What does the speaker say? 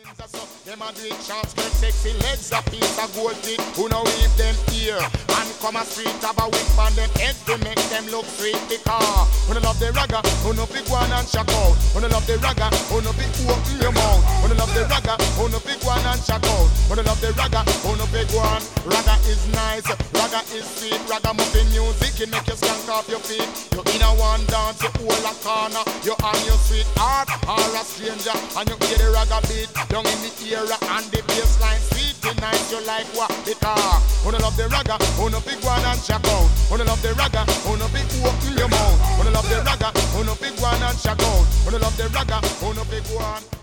So them a do it short skirt, sexy legs, a piece of gold teeth. Who know weave them ear and come a street have a whip on them head to make them look sweet. Because who no love the ragga, who no big one and shock out. Who no love the ragga, who no big open your mouth. Who no love the ragga, who no big one and shock out. Who no love the ragga, who no big one. Ragga is nice, ragga is sweet. Ragga muffin music, it make you skank off your feet. You in a one dance, you hold a corner. You on your sweetheart or a stranger, and you hear the ragga beat down in the era and the bassline sweet tonight. You like what? Because who no love the ragga, who no big one and shock out. Who no love the ragga, who no big open your mouth. Who no love the ragga, who no big one and shock out. Who no love the ragga, who no big one.